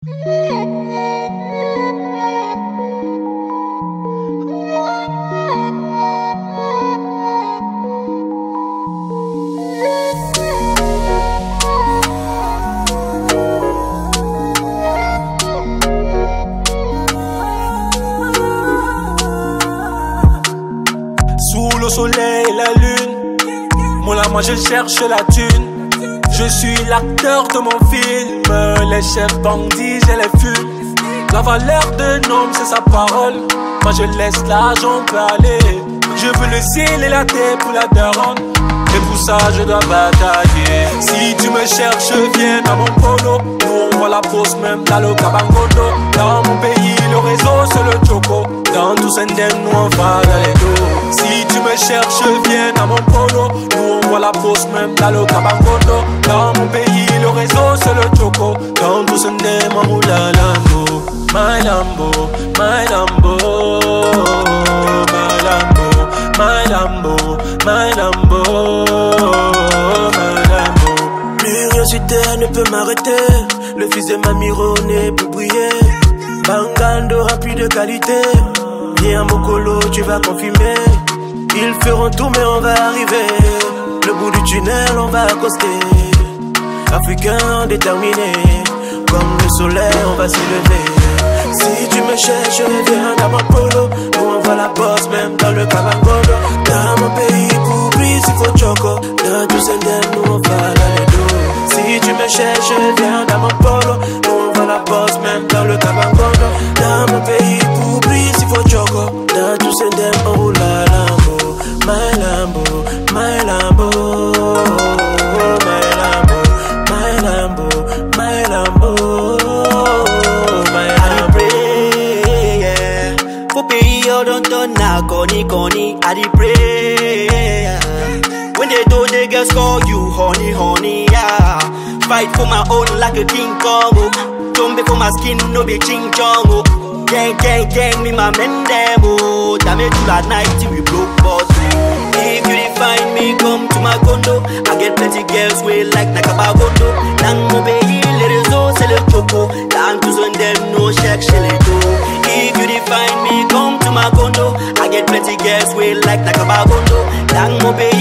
Sous le soleil et la lune, moi je cherche la thune. Je suis l'acteur de mon film. Les chefs bandits, je les fume. La valeur d'un homme, c'est sa parole. Moi je laisse l'argent parler. Je veux le ciel et la terre pour la daronne. Et pour ça je dois batailler. Si tu me cherches, viens à mon polo. Nous on voit la pause même dans le Kabangondo. Dans mon pays, le réseau c'est le choco. Dans tout Sendem, nous on va dans les dos. Si tu me cherches, viens à mon polo. Nous on voit la pause même dans le Kabangondo. Dans mon pays, le réseau c'est le choco. Dans tout Sendem, on roule la Lambo. My Lambo, my Lambo, my Lambo, my Lambo, my Lambo, my Lambo. Plus rien sur terre ne peut m'arrêter. Le fils de mamie René peut briller. Bangando rempli de qualité. Viens Mokolo, tu vas confirmer. Ils feront tout mais on va arriver. Le bout du tunnel on va accoster. Africain déterminé. Comme le soleil on va s'élever. Si tu me cherches, viens dans mon polo. Nous on voit la bosse même dans le Kabangondo. Dans mon pays, pour plus il faut choco. Dans tout Sendem, nous on va dans les dos. Si tu me cherches, viens dans mon polo. Nous on voit la bosse même dans le Kabangondo. Dans mon pays, pour plus il faut choco. Dans tout Sendem, on roule la Lambo. My Lambo, my Lambo, my Lambo, my Lambo, my Lambo. Don't knock honey, I dey pray. When they do, they girls call you honey, yeah. Fight for my own like a King Kong, oh. Don't be for my skin, no be ching chong, oh. Gang, me my men them, oh. Damn it to that night till we broke boss. If you find me, come to my condo. I get plenty girls way like Nakabagondo. Nang mo baby, let it go, sell it choco. Down to Sendem, no shake, shell it go. If you find me, come to my condo. I get plenty girls way like Nakabagondo. Nang mo baby.